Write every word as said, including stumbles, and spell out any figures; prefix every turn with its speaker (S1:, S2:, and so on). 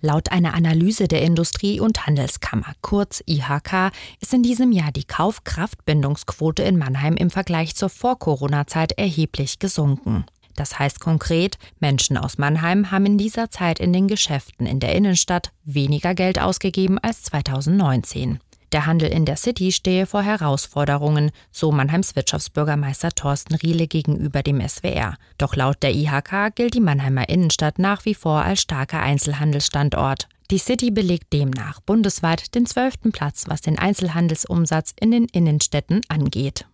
S1: Laut einer Analyse der Industrie- und Handelskammer, kurz I H K, ist in diesem Jahr die Kaufkraftbindungsquote in Mannheim im Vergleich zur Vor-Corona-Zeit erheblich gesunken. Das heißt konkret, Menschen aus Mannheim haben in dieser Zeit in den Geschäften in der Innenstadt weniger Geld ausgegeben als zweitausendneunzehn. Der Handel in der City stehe vor Herausforderungen, so Mannheims Wirtschaftsbürgermeister Thorsten Riele gegenüber dem S W R. Doch laut der I H K gilt die Mannheimer Innenstadt nach wie vor als starker Einzelhandelsstandort. Die City belegt demnach bundesweit den zwölften Platz, was den Einzelhandelsumsatz in den Innenstädten angeht.